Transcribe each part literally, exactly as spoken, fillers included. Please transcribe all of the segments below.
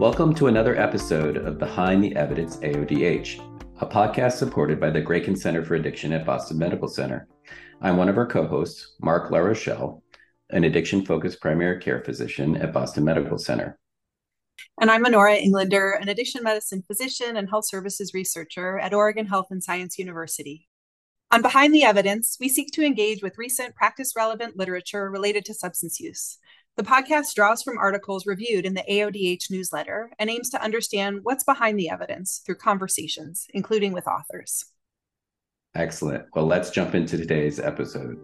Welcome to another episode of Behind the Evidence A O D H, a podcast supported by the Grayken Center for Addiction at Boston Medical Center. I'm one of our co-hosts, Mark LaRochelle, an addiction-focused primary care physician at Boston Medical Center. And I'm Honora Englander, an addiction medicine physician and health services researcher at Oregon Health and Science University. On Behind the Evidence, we seek to engage with recent practice-relevant literature related to substance use. The podcast draws from articles reviewed in the A O D H newsletter and aims to understand what's behind the evidence through conversations, including with authors. Excellent. Well, let's jump into today's episode.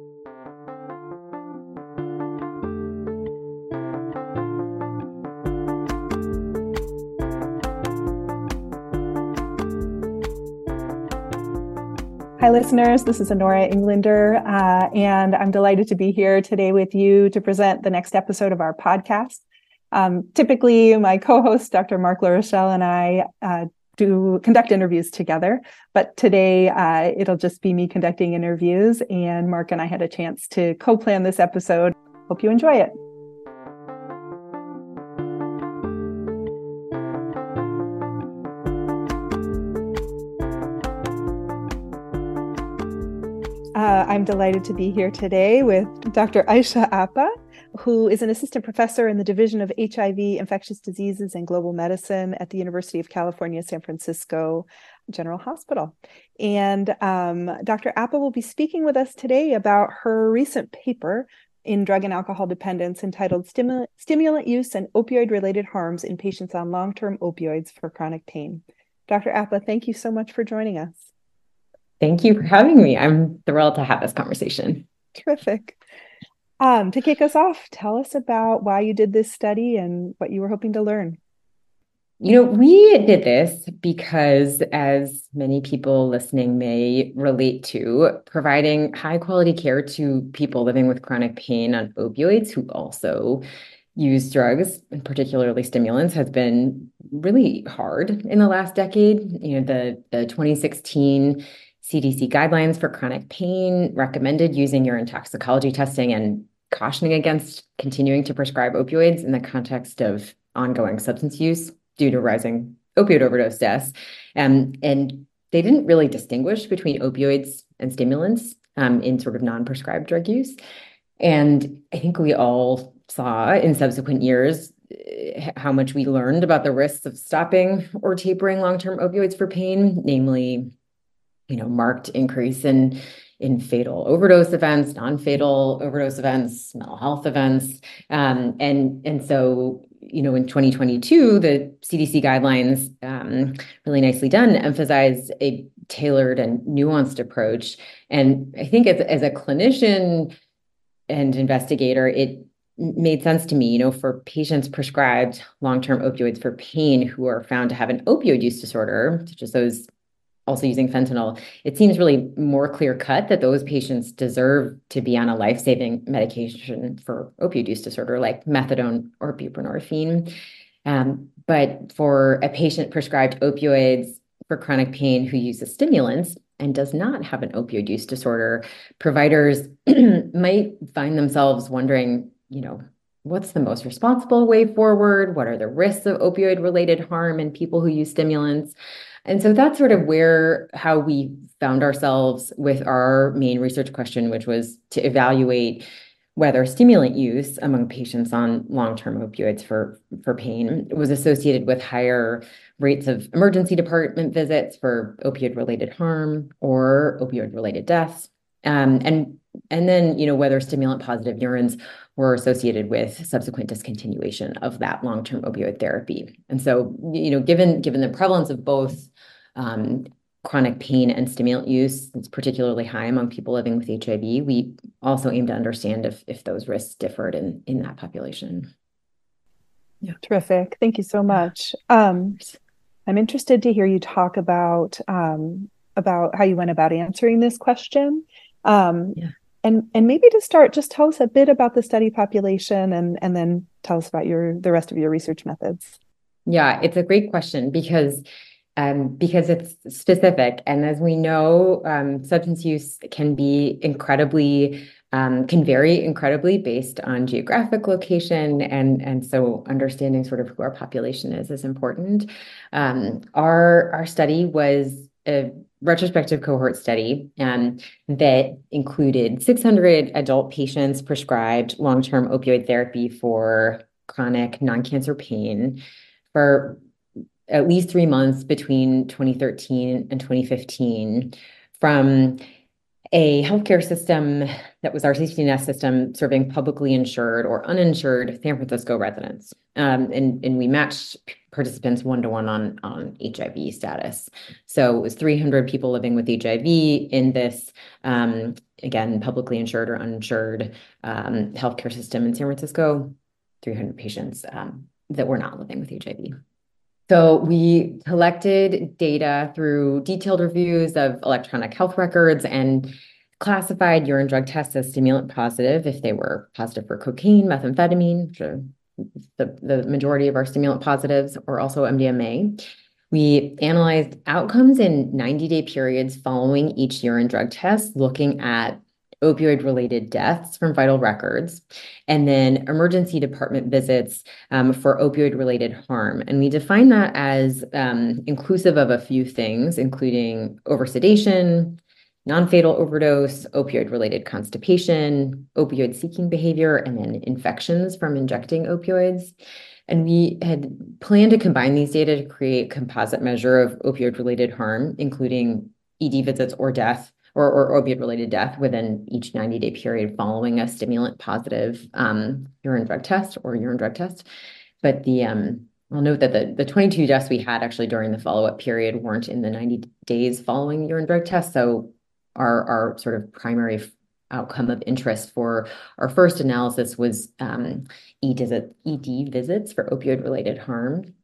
Hi, listeners. This is Honora Englander, uh, and I'm delighted to be here today with you to present the next episode of our podcast. Um, typically, my co-host, Doctor Mark LaRochelle, and I uh, do conduct interviews together, but today uh, it'll just be me conducting interviews, and Mark and I had a chance to co-plan this episode. Hope you enjoy it. Uh, I'm delighted to be here today with Doctor Aisha Appa, who is an assistant professor in the Division of H I V, Infectious Diseases, and Global Medicine at the University of California, San Francisco General Hospital. And um, Doctor Appa will be speaking with us today about her recent paper in Drug and Alcohol Dependence entitled Stimu- Stimulant Use and Opioid-Related Harms in Patients on Long-Term Opioids for Chronic Pain. Doctor Appa, thank you so much for joining us. Thank you for having me. I'm thrilled to have this conversation. Terrific. Um, to kick us off, tell us about why you did this study and what you were hoping to learn. You know, we did this because, as many people listening may relate to, providing high quality care to people living with chronic pain on opioids who also use drugs, and particularly stimulants, has been really hard in the last decade. You know, the, the twenty sixteen C D C guidelines for chronic pain recommended using urine toxicology testing and cautioning against continuing to prescribe opioids in the context of ongoing substance use due to rising opioid overdose deaths. Um, and they didn't really distinguish between opioids and stimulants um, in sort of non-prescribed drug use. And I think we all saw in subsequent years how much we learned about the risks of stopping or tapering long-term opioids for pain, namely, you know, marked increase in, in fatal overdose events, non-fatal overdose events, mental health events. Um, and, and so, you know, in twenty twenty-two, the C D C guidelines, um, really nicely done, emphasize a tailored and nuanced approach. And I think as, as a clinician and investigator, it made sense to me, you know, for patients prescribed long-term opioids for pain who are found to have an opioid use disorder, such as those also using fentanyl, it seems really more clear-cut that those patients deserve to be on a life-saving medication for opioid use disorder, like methadone or buprenorphine. Um, but for a patient prescribed opioids for chronic pain who uses stimulants and does not have an opioid use disorder, providers might find themselves wondering, you know, what's the most responsible way forward? What are the risks of opioid-related harm in people who use stimulants? And so that's sort of where, how we found ourselves with our main research question, which was to evaluate whether stimulant use among patients on long-term opioids for, for pain was associated with higher rates of emergency department visits for opioid-related harm or opioid-related deaths. Um, and, and then, you know, whether stimulant-positive urines were associated with subsequent discontinuation of that long-term opioid therapy. And so, you know, given, given the prevalence of both um, chronic pain and stimulant use, it's particularly high among people living with H I V, we also aim to understand if, if those risks differed in, in that population. Yeah. Terrific. Thank you so much. Um, I'm interested to hear you talk about, um, about how you went about answering this question. Um, yeah. And and maybe to start, just tell us a bit about the study population and, and then tell us about your the rest of your research methods. Yeah, it's a great question because um, because it's specific. And as we know, um, substance use can be incredibly um, can vary incredibly based on geographic location. And, and so understanding sort of who our population is is important. Um, our, our study was a retrospective cohort study um, that included six hundred adult patients prescribed long-term opioid therapy for chronic non-cancer pain for at least three months between twenty thirteen and twenty fifteen from a healthcare system that was our safety net system serving publicly insured or uninsured San Francisco residents. Um, and, and we matched participants one-to-one on, on H I V status. So it was three hundred people living with H I V in this, um, again, publicly insured or uninsured um, healthcare system in San Francisco, three hundred patients um, that were not living with H I V. So we collected data through detailed reviews of electronic health records and classified urine drug tests as stimulant positive if they were positive for cocaine, methamphetamine, which are the, the majority of our stimulant positives, or also M D M A. We analyzed outcomes in ninety-day periods following each urine drug test, looking at opioid-related deaths from vital records, and then emergency department visits um, for opioid-related harm. And we define that as um, inclusive of a few things, including oversedation, non-fatal overdose, opioid-related constipation, opioid-seeking behavior, and then infections from injecting opioids. And we had planned to combine these data to create a composite measure of opioid-related harm, including E D visits or death, or, or opioid-related death within each ninety-day period following a stimulant-positive um, urine drug test or urine drug test. But the um, I'll note that the, the twenty-two deaths we had actually during the follow-up period weren't in the ninety days following urine drug test. So our, our sort of primary outcome of interest for our first analysis was um, E D visits for opioid-related harm.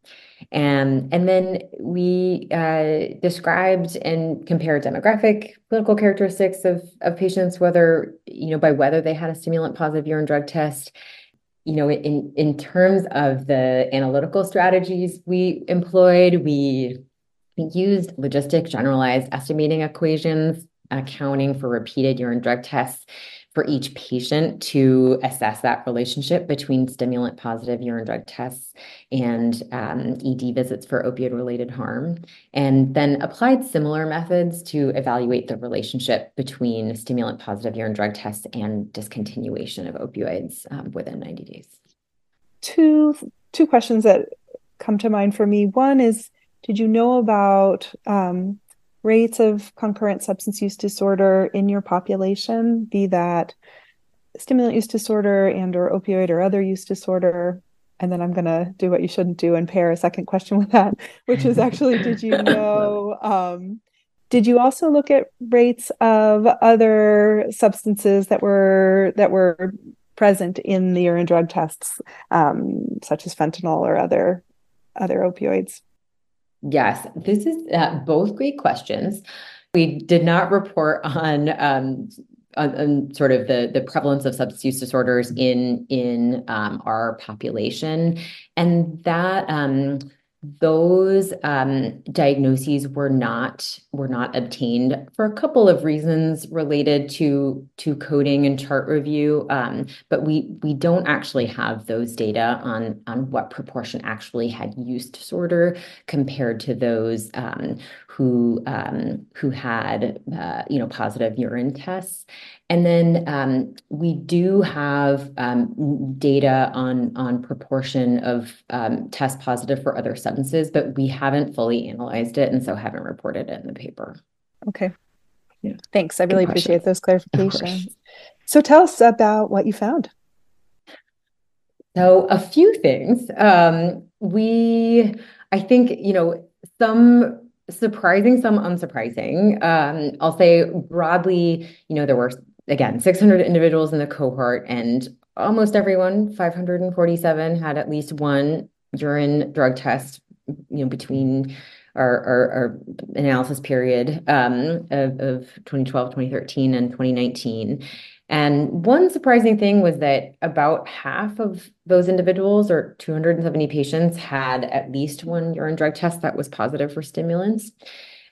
And, and then we uh, described and compared demographic, clinical characteristics of, of patients, whether, you know, by whether they had a stimulant positive urine drug test. You know, in, in terms of the analytical strategies we employed, we used logistic generalized estimating equations, accounting for repeated urine drug tests for each patient to assess that relationship between stimulant positive urine drug tests and um, E D visits for opioid related harm, and then applied similar methods to evaluate the relationship between stimulant positive urine drug tests and discontinuation of opioids um, within ninety days. Two, two questions that come to mind for me. One is, did you know about um, rates of concurrent substance use disorder in your population, be that stimulant use disorder and or opioid or other use disorder? And then I'm going to do what you shouldn't do and pair a second question with that, which is actually, did you know, um, did you also look at rates of other substances that were that were present in the urine drug tests, um, such as fentanyl or other other opioids? Yes, this is uh, both great questions. We did not report on, um, on, on sort of the, the prevalence of substance use disorders in, in um, our population, and that um, those um, diagnoses were not were not obtained for a couple of reasons related to to coding and chart review. Um, but we we don't actually have those data on on what proportion actually had use disorder compared to those um, who um, who had uh, you know positive urine tests. And then um, we do have um, data on, on proportion of um, tests positive for other substances, but we haven't fully analyzed it and so haven't reported it in the paper. Okay. Yeah. Thanks. I really Good appreciate question. those clarifications. So tell us about what you found. So a few things. Um, we, I think, you know, some surprising, some unsurprising. Um, I'll say broadly, you know, there were, again, six hundred individuals in the cohort, and almost everyone, five hundred forty-seven, had at least one urine drug test, you know, between our, our, our analysis period um, of, of twenty twelve, twenty thirteen, and twenty nineteen. And one surprising thing was that about half of those individuals, or two hundred seventy patients, had at least one urine drug test that was positive for stimulants.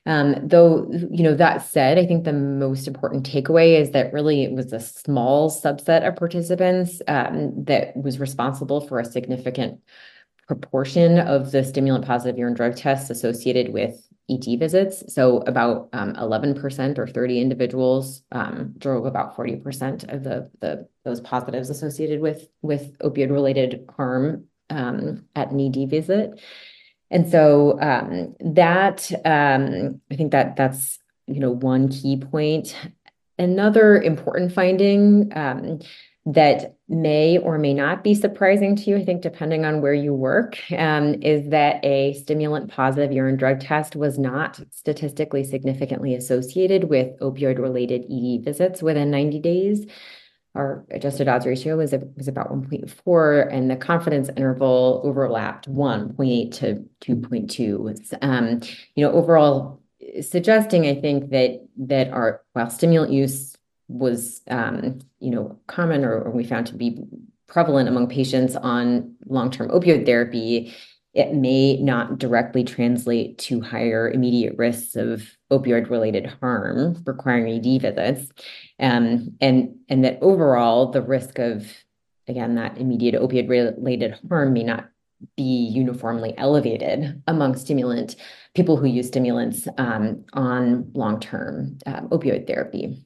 Um, though, you know, that said, I think the most important takeaway is that really it was a small subset of participants um, that was responsible for a significant proportion of the stimulant positive urine drug tests associated with E D visits. So about um, eleven percent or thirty individuals um, drove about forty percent of the, the those positives associated with, with opioid-related harm um, at an E D visit. And so um, that, um, I think that that's, you know, one key point. Another important finding um, that may or may not be surprising to you, I think, depending on where you work, um, is that a stimulant positive urine drug test was not statistically significantly associated with opioid-related E D visits within ninety days. Our adjusted odds ratio was, was about one point four, and the confidence interval overlapped one point eight to two point two. Um, you know, overall suggesting, I think, that that our while stimulant use was, um, you know, common or, or we found to be prevalent among patients on long-term opioid therapy, it may not directly translate to higher immediate risks of opioid-related harm requiring E D visits. Um, and, and that overall, the risk of, again, that immediate opioid-related harm may not be uniformly elevated among stimulant, people who use stimulants um, on long-term um, opioid therapy.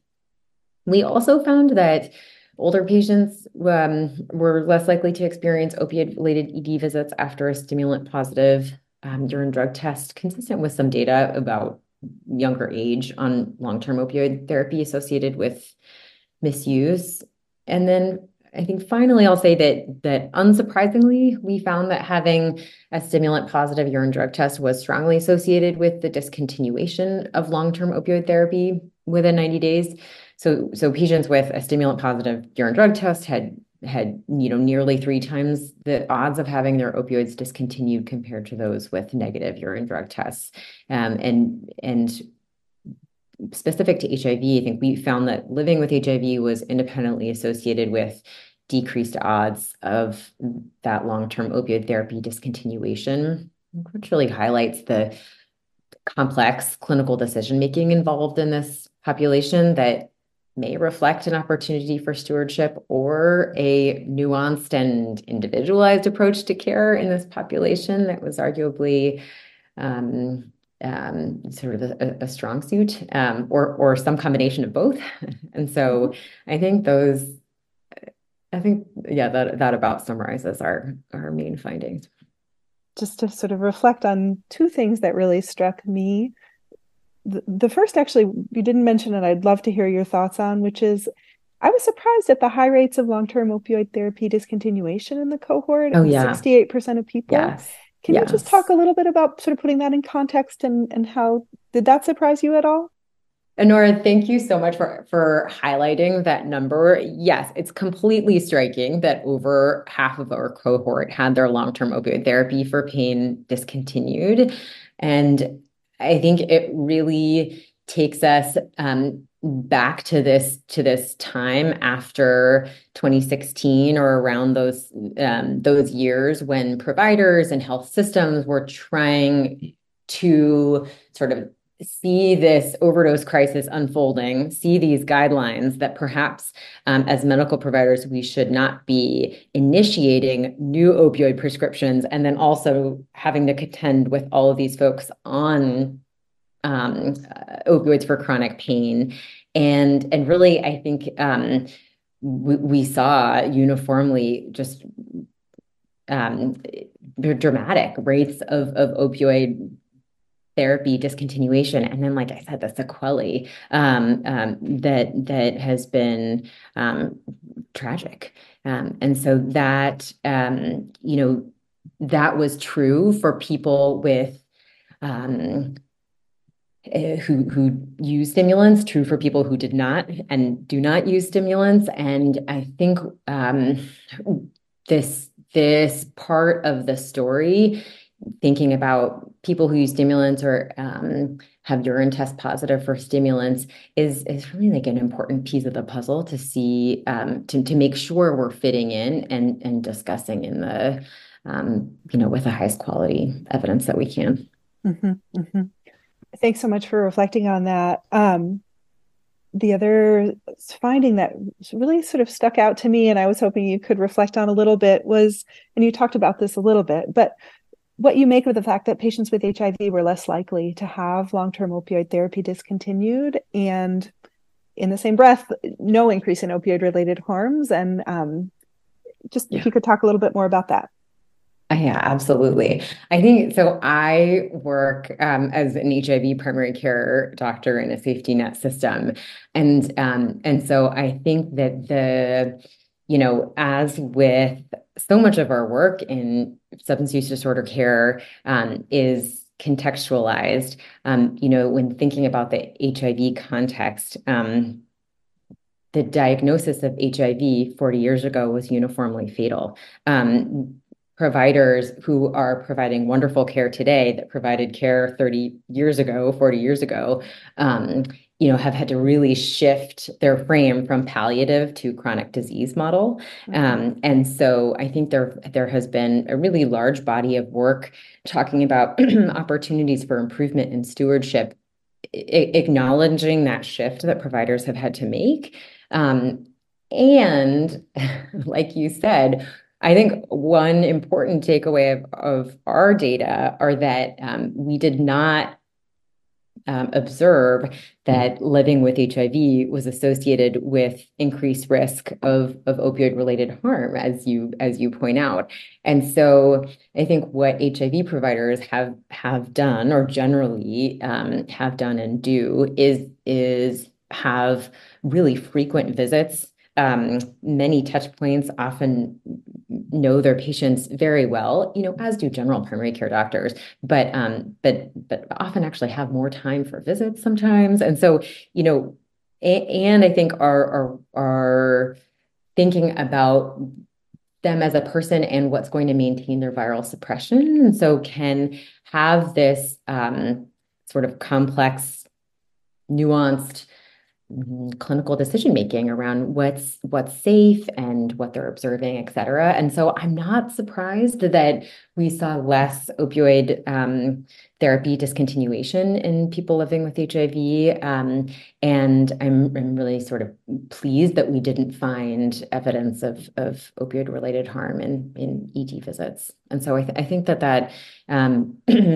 We also found that older patients um, were less likely to experience opioid-related E D visits after a stimulant-positive um, urine drug test, consistent with some data about younger age on long-term opioid therapy associated with misuse. And then I think finally, I'll say that that unsurprisingly, we found that having a stimulant-positive urine drug test was strongly associated with the discontinuation of long-term opioid therapy within ninety days. So, so patients with a stimulant-positive urine drug test had had you know nearly three times the odds of having their opioids discontinued compared to those with negative urine drug tests. Um, and and specific to H I V, I think we found that living with H I V was independently associated with decreased odds of that long-term opioid therapy discontinuation, which really highlights the complex clinical decision-making involved in this population that may reflect an opportunity for stewardship or a nuanced and individualized approach to care in this population that was arguably um, um, sort of a, a strong suit um, or, or some combination of both. And so I think those, I think, yeah, that, that about summarizes our, our main findings. Just to sort of reflect on two things that really struck me. The, the first, actually, you didn't mention it, I'd love to hear your thoughts on, which is, I was surprised at the high rates of long-term opioid therapy discontinuation in the cohort. Oh, yeah. sixty-eight percent of people. Yes. Can yes. you just talk a little bit about sort of putting that in context and, and how, did that surprise you at all? Nora, thank you so much for, for highlighting that number. Yes, it's completely striking that over half of our cohort had their long-term opioid therapy for pain discontinued. And I think it really takes us um, back to this to this time after twenty sixteen or around those um, those years when providers and health systems were trying to sort of see this overdose crisis unfolding, see these guidelines that perhaps um, as medical providers, we should not be initiating new opioid prescriptions and then also having to contend with all of these folks on um, uh, opioids for chronic pain. And, and really, I think um, we, we saw uniformly just um, dramatic rates of, of opioid therapy discontinuation, and then, like I said, the sequelae um, um, that that has been um, tragic, um, and so that um, you know that was true for people with um, who who use stimulants, true for people who did not and do not use stimulants, and I think um, this this part of the story, thinking about people who use stimulants or um, have urine test positive for stimulants, is is really like an important piece of the puzzle to see um, to to make sure we're fitting in and and discussing in the um, you know with the highest quality evidence that we can. Mm-hmm, mm-hmm. Thanks so much for reflecting on that. Um, the other finding that really sort of stuck out to me, and I was hoping you could reflect on a little bit, was, and you talked about this a little bit, but what you make of the fact that patients with H I V were less likely to have long-term opioid therapy discontinued, and in the same breath, no increase in opioid-related harms. And um, just yeah. if you could talk a little bit more about that. Yeah, absolutely. I think so. I work um, as an H I V primary care doctor in a safety net system, and um, and so I think that the, you know, as with so much of our work in substance use disorder care um, is contextualized. Um, you know, when thinking about the H I V context. Um, the diagnosis of H I V forty years ago was uniformly fatal. Um, providers who are providing wonderful care today that provided care thirty years ago, forty years ago, um, you know, have had to really shift their frame from palliative to chronic disease model. Mm-hmm. Um, and so I think there, there has been a really large body of work talking about opportunities for improvement in stewardship, I- acknowledging that shift that providers have had to make. Um, and like you said, I think one important takeaway of, of our data are that um, we did not um, observe that living with H I V was associated with increased risk of, of opioid-related harm, as you as you point out. And so I think what H I V providers have have done, or generally um, have done and do, is is have really frequent visits. Um, many touch points, often know their patients very well, you know, as do general primary care doctors, but um, but but often actually have more time for visits sometimes. And so, you know, and, and I think are are are thinking about them as a person and what's going to maintain their viral suppression. And so can have this um, sort of complex, nuanced clinical decision making around what's what's safe and what they're observing, et cetera. And so I'm not surprised that we saw less opioid um, therapy discontinuation in people living with H I V. Um, and I'm, I'm really sort of pleased that we didn't find evidence of, of opioid related harm in, in E D visits. And so I, th- I think that that, um,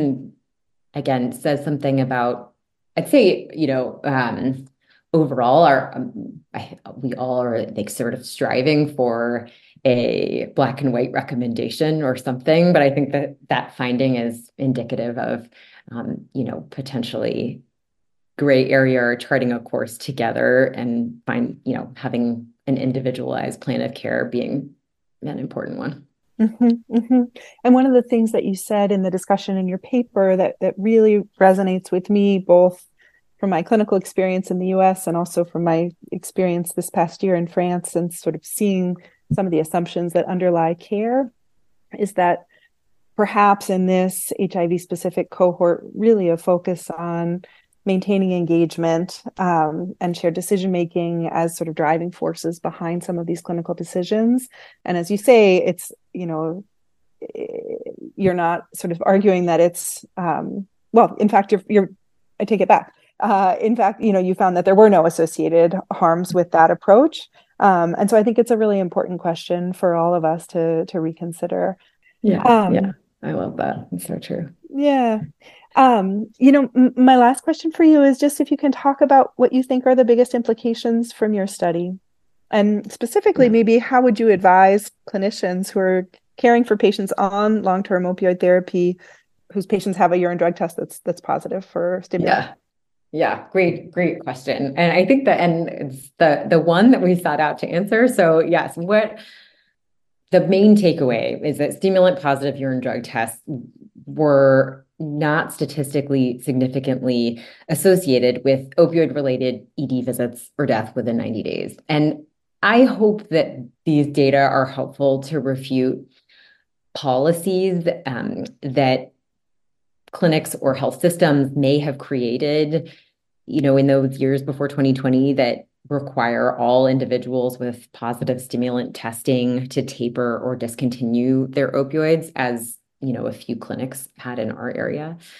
again, says something about, I'd say, you know, um, overall, our um, I, we all are like sort of striving for a black and white recommendation or something, but I think that that finding is indicative of, um, you know, potentially gray area or charting a course together and find, you know, having an individualized plan of care being an important one. Mm-hmm, mm-hmm. And one of the things that you said in the discussion in your paper that that really resonates with me, both from my clinical experience in the U S and also from my experience this past year in France and sort of seeing some of the assumptions that underlie care, is that perhaps in this H I V specific cohort, really a focus on maintaining engagement um, and shared decision making as sort of driving forces behind some of these clinical decisions. And as you say, it's, you know, you're not sort of arguing that it's, um, well, in fact, you're, you're, I take it back. Uh, in fact, you know, you found that there were no associated harms with that approach. Um, and so I think it's a really important question for all of us to to reconsider. Yeah, um, yeah, I love that. It's so true. Yeah. Um, you know, m- my last question for you is just if you can talk about what you think are the biggest implications from your study. And specifically, yeah. maybe how would you advise clinicians who are caring for patients on long-term opioid therapy whose patients have a urine drug test that's that's positive for stimulant? Yeah. Yeah, great, great question. And I think that, and it's the, the one that we sought out to answer. So yes, what the main takeaway is that stimulant positive urine drug tests were not statistically significantly associated with opioid related E D visits or death within ninety days. And I hope that these data are helpful to refute policies um, that clinics or health systems may have created, you know, in those years before twenty twenty that require all individuals with positive stimulant testing to taper or discontinue their opioids, as, you know, a few clinics had in our area.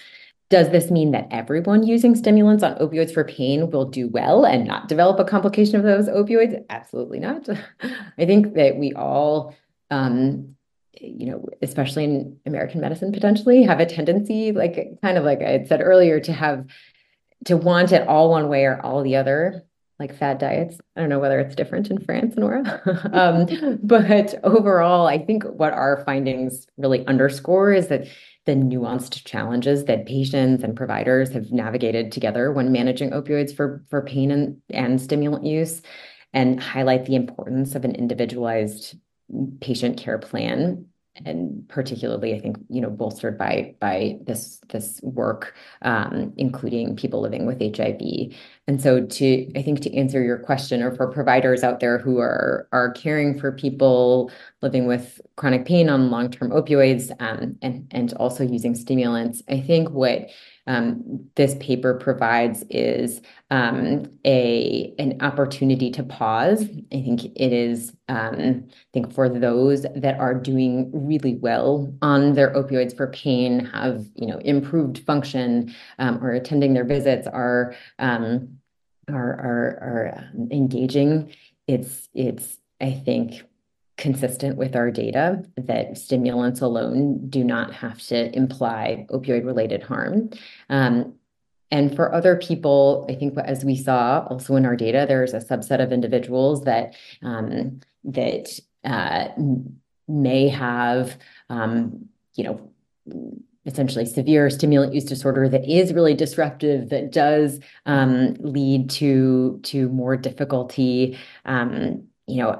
Does this mean that everyone using stimulants on opioids for pain will do well and not develop a complication of those opioids? Absolutely not. I think that we all, um, you know, especially in American medicine, potentially have a tendency, like kind of like I had said earlier, to have to want it all one way or all the other, like fad diets. I don't know whether it's different in France, Nora. um, but overall, I think what our findings really underscore is that the nuanced challenges that patients and providers have navigated together when managing opioids for, for pain and, and stimulant use, and highlight the importance of an individualized patient care plan. And particularly, I think, you know, bolstered by by this this work, um, including people living with H I V. And so, to I think to answer your question, or for providers out there who are are caring for people living with chronic pain on long-term opioids, um, and and also using stimulants, I think what um, this paper provides is um, a an opportunity to pause. I think it is. Um, I think for those that are doing really well on their opioids for pain, have, you know, improved function, um, or attending their visits, are um, are are, are engaging. It's it's I think consistent with our data that stimulants alone do not have to imply opioid-related harm. Um, And for other people, I think as we saw also in our data, there's a subset of individuals that um, that uh, may have, um, you know, essentially severe stimulant use disorder that is really disruptive, that does um, lead to to more difficulty, um, you know,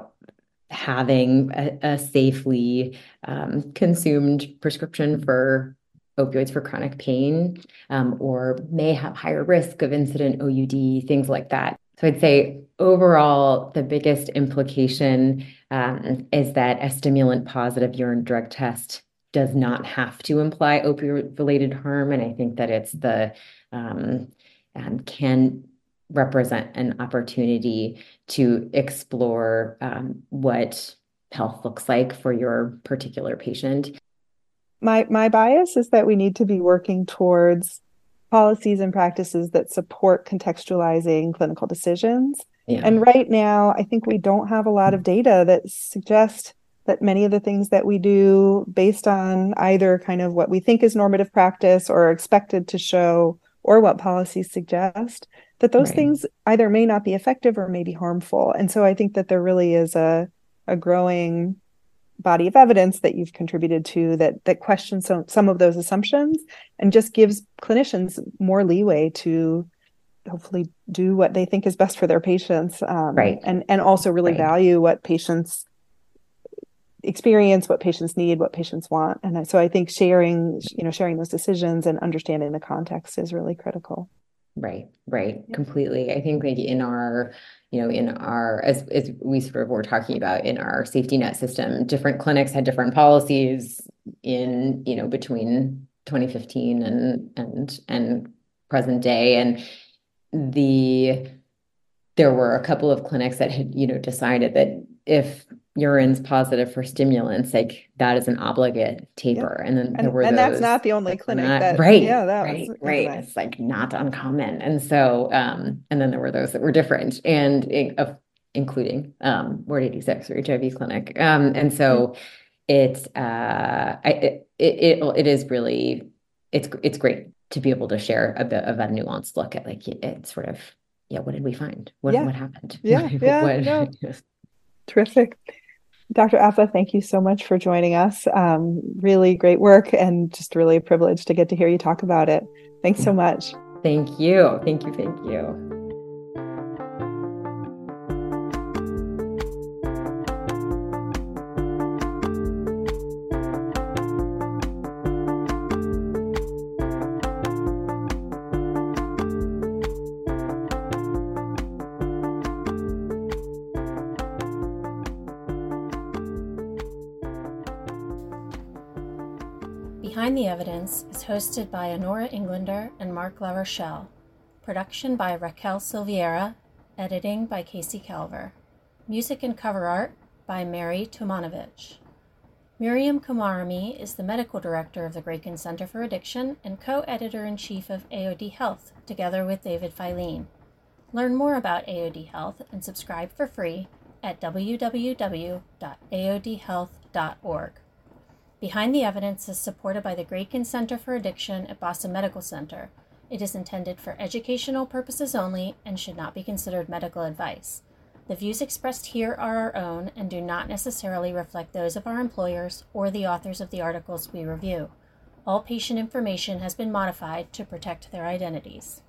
having a, a safely um, consumed prescription for opioids for chronic pain, um, or may have higher risk of incident O U D, things like that. So I'd say overall, the biggest implication um, is that a stimulant-positive urine drug test does not have to imply opioid-related harm, and I think that it's the um, um, can represent an opportunity to explore um, what health looks like for your particular patient. My my bias is that we need to be working towards policies and practices that support contextualizing clinical decisions. Yeah. And right now, I think we don't have a lot of data that suggest that many of the things that we do based on either kind of what we think is normative practice or expected to show, or what policies suggest, that those Right. things either may not be effective or may be harmful. And so I think that there really is a, a growing body of evidence that you've contributed to that that questions some, some of those assumptions and just gives clinicians more leeway to hopefully do what they think is best for their patients, um, Right. and and also really Right. value what patients experience, what patients need, what patients want. And so I think sharing, you know, sharing those decisions and understanding the context is really critical. Right, right, Yeah. completely. I think like in our, you know, in our, as, as we sort of were talking about in our safety net system, different clinics had different policies in, you know, between twenty fifteen and, and, and present day. And the, there were a couple of clinics that had, you know, decided that if urine's positive for stimulants, like that is an obligate taper. Yep. And then there And, were and those that's not the only clinic not, that, right, yeah, that right, was, right. yeah. It's like not uncommon. And so, um, and then there were those that were different, and it, uh, including um, Ward eighty-six or H I V clinic. Um, and so it's, uh, I, it, it, it is really, it's, it's great to be able to share a bit of a nuanced look at like, it's sort of, yeah, what did we find? What, Yeah. what happened? Yeah, yeah, what, no. Terrific. Doctor Appa, thank you so much for joining us. Um, really great work, and just really a privilege to get to hear you talk about it. Thanks so much. Thank you. Thank you. Thank you. Behind the Evidence is hosted by Honora Englander and Mark LaRochelle. Production by Raquel Silveira. Editing by Casey Calver. Music and cover art by Mary Tomanovich. Miriam Komarami is the medical director of the Grayken Center for Addiction and co-editor-in-chief of A O D Health, together with David Filene. Learn more about A O D Health and subscribe for free at w w w dot a o d health dot org. Behind the Evidence is supported by the Grayken Center for Addiction at Boston Medical Center. It is intended for educational purposes only and should not be considered medical advice. The views expressed here are our own and do not necessarily reflect those of our employers or the authors of the articles we review. All patient information has been modified to protect their identities.